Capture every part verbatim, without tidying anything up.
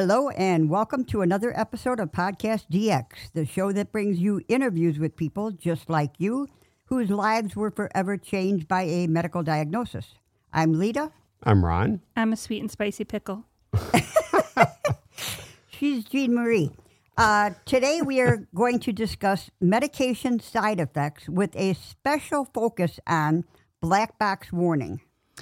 Hello and welcome to another episode of Podcast D X, the show that brings you interviews with people just like you whose lives were forever changed by a medical diagnosis. I'm Lita. I'm Ron. I'm a sweet and spicy pickle. She's Jean Marie. Uh, today we are going to discuss medication side effects with a special focus on black box warning.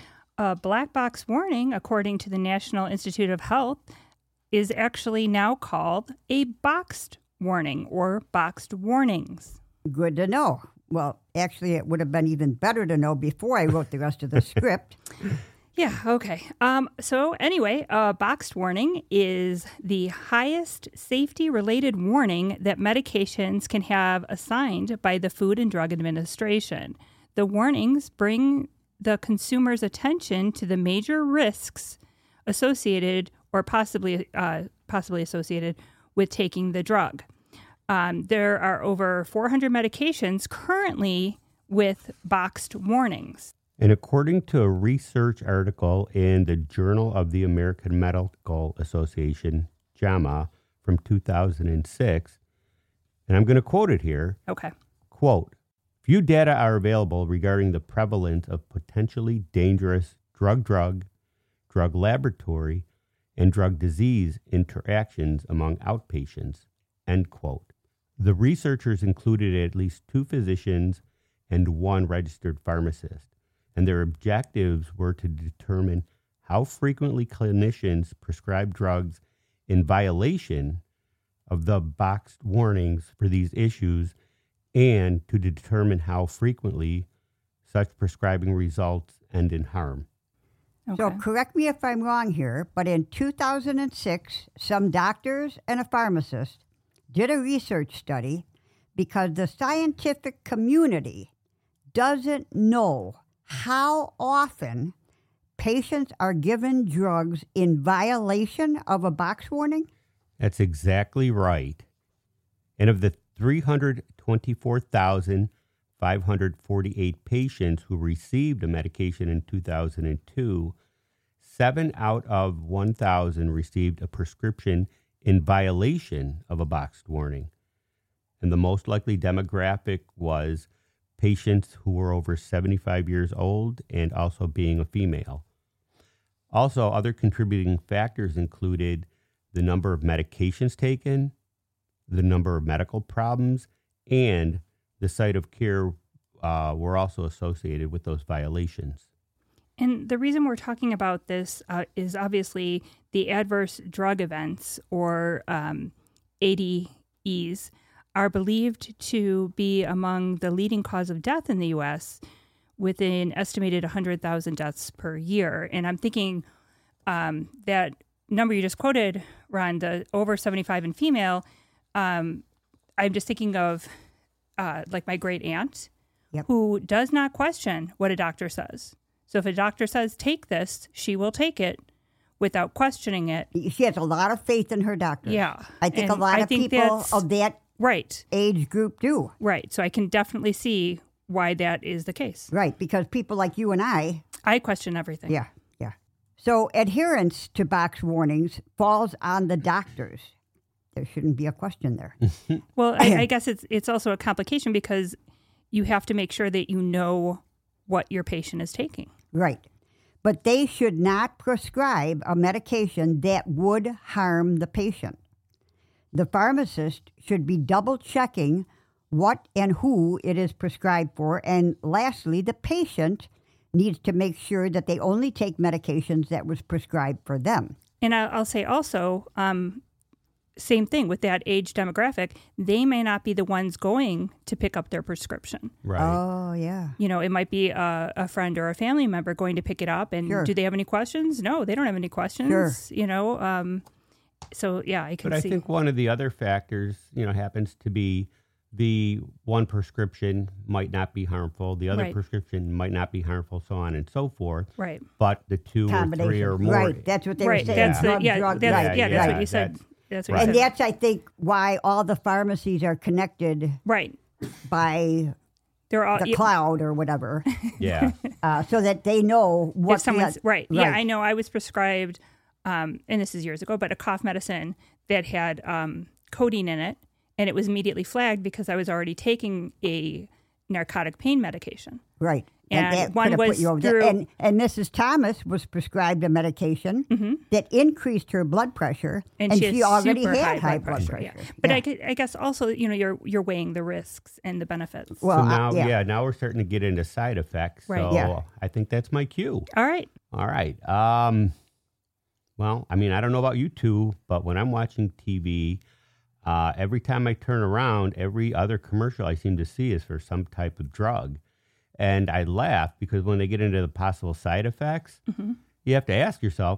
A black box warning, according to the National Institute of Health, is actually now called a boxed warning or boxed warnings. Good to know. Well, actually, it would have been even better to know before I wrote the rest of the script. Yeah, okay. Um, so anyway, a boxed warning is the highest safety-related warning that medications can have assigned by the Food and Drug Administration. The warnings bring the consumer's attention to the major risks associated or possibly uh, possibly associated with taking the drug. Um, there are over four hundred medications currently with boxed warnings. And according to a research article in the Journal of the American Medical Association, JAMA, from two thousand six, and I'm going to quote it here. Okay. Quote, few data are available regarding the prevalence of potentially dangerous drug-drug, drug laboratory, and drug disease interactions among outpatients, end quote. The researchers included at least two physicians and one registered pharmacist, and their objectives were to determine how frequently clinicians prescribe drugs in violation of the boxed warnings for these issues and to determine how frequently such prescribing results end in harm. Okay. So correct me if I'm wrong here, but in two thousand six, some doctors and a pharmacist did a research study because the scientific community doesn't know how often patients are given drugs in violation of a box warning? That's exactly right. And of the three hundred twenty-four thousand five hundred forty-eight patients who received a medication in two thousand two, seven out of one thousand received a prescription in violation of a boxed warning. And the most likely demographic was patients who were over seventy-five years old and also being a female. Also, other contributing factors included the number of medications taken, the number of medical problems, and the site of care uh, were also associated with those violations. And the reason we're talking about this uh, is obviously the adverse drug events, or um, A D Es, are believed to be among the leading cause of death in the U S with an estimated one hundred thousand deaths per year. And I'm thinking um, that number you just quoted, Ron, the over seventy-five and female, um, I'm just thinking of uh, like my great aunt, yep. who does not question what a doctor says. So if a doctor says, take this, she will take it without questioning it. She has a lot of faith in her doctor. Yeah. I think And a lot I of think people of that right. age group do. Right. So I can definitely see why that is the case. Right, because people like you and I... I question everything. Yeah, yeah. So adherence to box warnings falls on the doctors. There shouldn't be a question there. Well, I, I guess it's it's also a complication because you have to make sure that you know what your patient is taking. Right. But they should not prescribe a medication that would harm the patient. The pharmacist should be double checking what and who it is prescribed for. And lastly, the patient needs to make sure that they only take medications that was prescribed for them. And I, I'll say also, um, same thing with that age demographic, they may not be the ones going to pick up their prescription. Right. Oh, yeah. You know, it might be a, a friend or a family member going to pick it up. And Sure. do they have any questions? No, they don't have any questions. Sure. You know, um, so yeah, I can But I see. think one of the other factors, you know, happens to be the one prescription might not be harmful, the other Right. prescription might not be harmful, so on and so forth. Right. But the two or three or more. Right, that's what they Right. were saying. That's drug, the, yeah, drug, that's, right, yeah, that's right. what you said. That's- That's what Right. you And said. that's, I think, why all the pharmacies are connected Right. by They're all the yeah, cloud or whatever, Yeah. uh, so that they know what if someone's the, right. Yeah, I know I was prescribed um, and this is years ago, but a cough medicine that had um, codeine in it, and it was immediately flagged because I was already taking a narcotic pain medication. Right. And, that one could have put was you over through, there. And, and Missus Thomas was prescribed a medication mm-hmm. that increased her blood pressure, and, and she, she already super had high, high blood blood pressure. pressure. Yeah. But Yeah. I, could, I guess also, you know, you're you're weighing the risks and the benefits. Well, so now, uh, yeah. yeah, now we're starting to get into side effects. Right. So Yeah. I think that's my cue. All right. All right. Um, well, I mean, I don't know about you two, but when I'm watching T V, uh, every time I turn around, every other commercial I seem to see is for some type of drug. And I laugh because when they get into the possible side effects, mm-hmm. you have to ask yourself,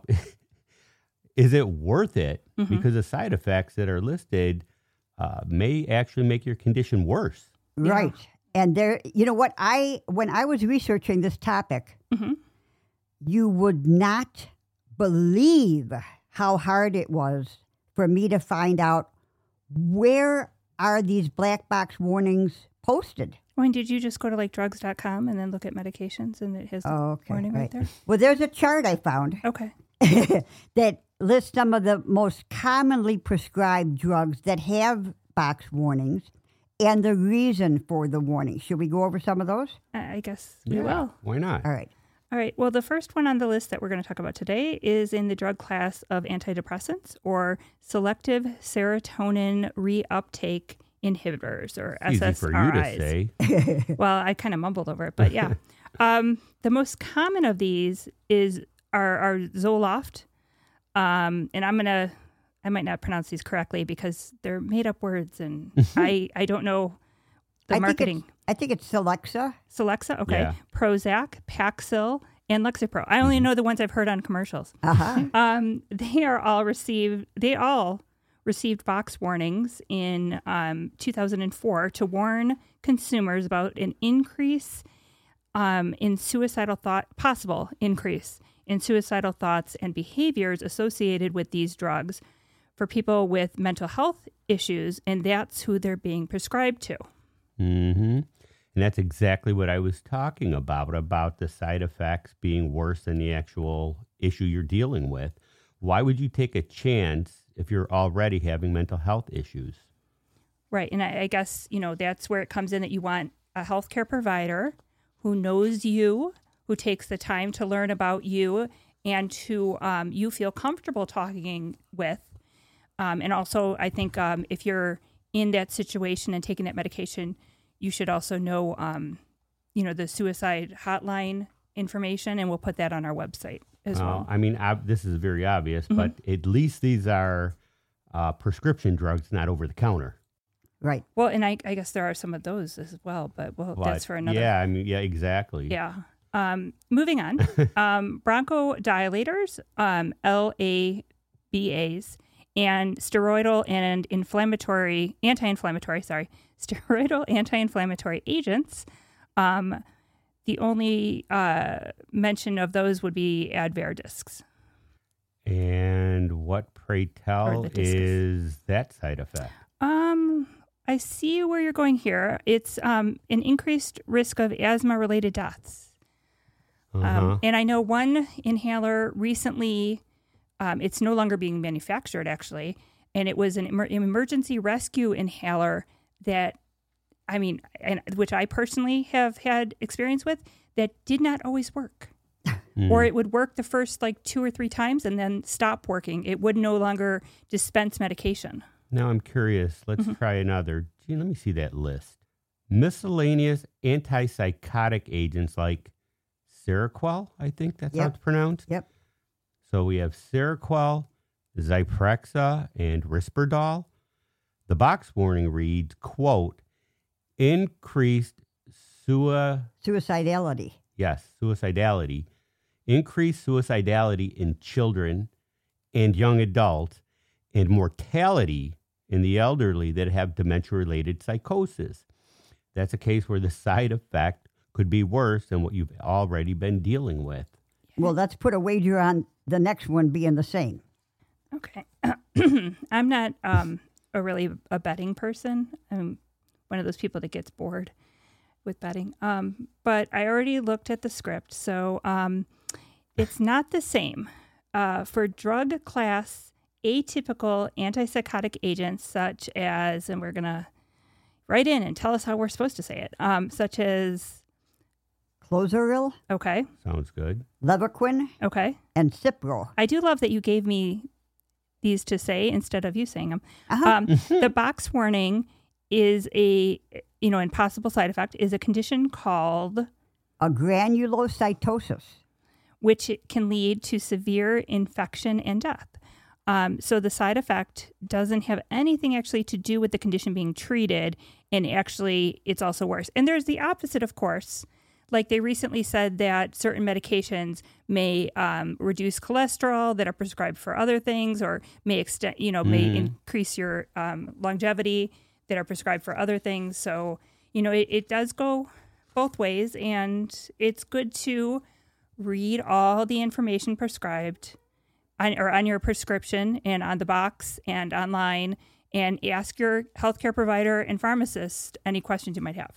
is it worth it? Mm-hmm. Because the side effects that are listed uh, may actually make your condition worse. Right. And there, you know what, I, when I was researching this topic, mm-hmm. you would not believe how hard it was for me to find out where are these black box warnings posted. When did you just go to like drugs dot com and then look at medications and it has Oh, the okay, warning right. right there? Well, there's a chart I found Okay. that lists some of the most commonly prescribed drugs that have box warnings and the reason for the warning. Should we go over some of those? I I guess we Yeah, will. Why not? All right. All right. Well, the first one on the list that we're going to talk about today is in the drug class of antidepressants or selective serotonin reuptake inhibitors, or S S Easy R Is. for you to say. Well, I kind of mumbled over it, but yeah. um, the most common of these is are, are Zoloft, um, and I'm gonna I might not pronounce these correctly because they're made up words, and I I don't know the I marketing. Think I think it's Celexa. Celexa, okay. Yeah. Prozac, Paxil, and Lexapro. I only know the ones I've heard on commercials. Uh-huh. Um, they are all received. They all received box warnings in um, two thousand four to warn consumers about an increase um, in suicidal thought, possible increase in suicidal thoughts and behaviors associated with these drugs for people with mental health issues, and that's who they're being prescribed to. Mm-hmm. And that's exactly what I was talking about, about the side effects being worse than the actual issue you're dealing with. Why would you take a chance if you're already having mental health issues? Right. And I, I guess, you know, that's where it comes in that you want a healthcare provider who knows you, who takes the time to learn about you, and who um, you feel comfortable talking with. Um, and also, I think um, if you're in that situation and taking that medication, you should also know, um, you know, the suicide hotline information, and we'll put that on our website as Uh, well. I mean, ob- this is very obvious, Mhm. but at least these are uh, prescription drugs, not over the counter. Right. Well, and I, I guess there are some of those as well, but well, But, that's for another. Yeah, I mean, yeah, exactly. Yeah. Um, moving on, um, bronchodilators, um, L A B As, and steroidal and inflammatory, anti-inflammatory, sorry, steroidal anti-inflammatory agents. Um, the only uh, mention of those would be Advair discs. And what, pray tell, the discus. is that side effect? Um, I see where you're going here. It's um, an increased risk of asthma-related deaths. Uh-huh. Um, and I know one inhaler recently, um, it's no longer being manufactured actually, and it was an emer- emergency rescue inhaler that, I mean, and which I personally have had experience with, that did not always work. Mm. Or it would work the first like two or three times and then stop working. It would no longer dispense medication. Now I'm curious. Let's Mm-hmm. try another. Gee, let me see that list. Miscellaneous antipsychotic agents like Seroquel, I think that's how Yep. it's pronounced. Yep. So we have Seroquel, Zyprexa, and Risperdal. The box warning reads, quote, increased sua, Suicidality. yes, suicidality, increased suicidality in children and young adults, and mortality in the elderly that have dementia-related psychosis. That's a case where the side effect could be worse than what you've already been dealing with. Well, let's put a wager on the next one being the same. Okay. I'm not um, a really a betting person. I'm one of those people that gets bored with betting. Um, but I already looked at the script, so um, it's not the same. uh, for drug class atypical antipsychotic agents such as, and we're going to write in and tell us how we're supposed to say it, um, such as Clozaril, okay, Sounds good. Levaquin, okay. and Cipro. I do love that you gave me these to say instead of you saying them. Uh-huh. Um, the box warning is a, you know, and possible side effect is a condition called, A granulocytosis. which it can lead to severe infection and death. Um, so the side effect doesn't have anything actually to do with the condition being treated, and actually it's also worse. And there's the opposite, of course. Like they recently said that certain medications may um, reduce cholesterol that are prescribed for other things, or may extend, you know, may Mm. increase your um, longevity that are prescribed for other things. So, you know, it, it does go both ways, and it's good to read all the information prescribed on, or on your prescription and on the box and online, and ask your healthcare provider and pharmacist any questions you might have.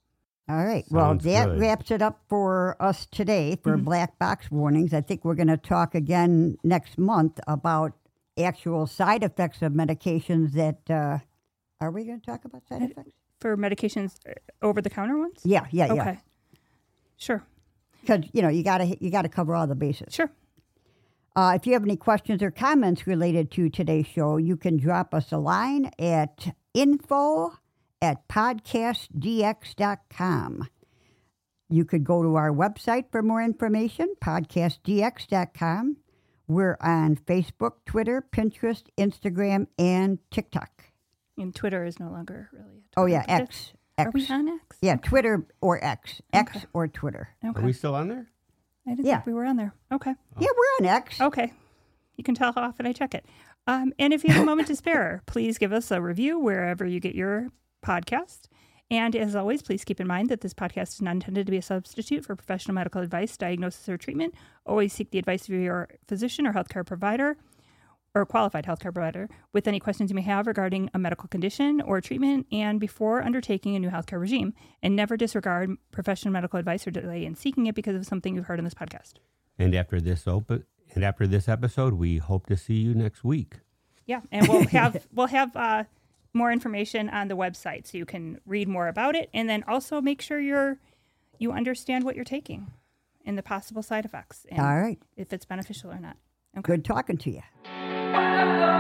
All right. Well, Sounds that good. wraps it up for us today for Mm-hmm. black box warnings. I think we're going to talk again next month about actual side effects of medications that, uh, are we going to talk about side effects? For medications, uh, over-the-counter ones? Yeah, yeah, yeah. Okay. Sure. Because, you know, you got to you got to cover all the bases. Sure. Uh, if you have any questions or comments related to today's show, you can drop us a line at info at podcast d x dot com. You could go to our website for more information, podcast d x dot com. We're on Facebook, Twitter, Pinterest, Instagram, and TikTok. And Twitter is no longer really. A Oh, yeah, Twitter. X. Are X. we on X? Yeah, Twitter or X. X Okay. or Twitter. Okay. Are we still on there? I didn't Yeah. think we were on there. Okay. Yeah, we're on X. Okay. You can tell how often I check it. Um, and if you have a moment to spare, please give us a review wherever you get your podcast. And as always, please keep in mind that this podcast is not intended to be a substitute for professional medical advice, diagnosis, or treatment. Always seek the advice of your physician or healthcare provider or qualified healthcare provider with any questions you may have regarding a medical condition or treatment and before undertaking a new healthcare regime. And never disregard professional medical advice or delay in seeking it because of something you've heard on this podcast. And after this open, and after this episode, we hope to see you next week. Yeah, and we'll have we'll have uh, more information on the website so you can read more about it, and then also make sure you're you understand what you're taking and the possible side effects and All right. if it's beneficial or not. Okay. Good talking to you.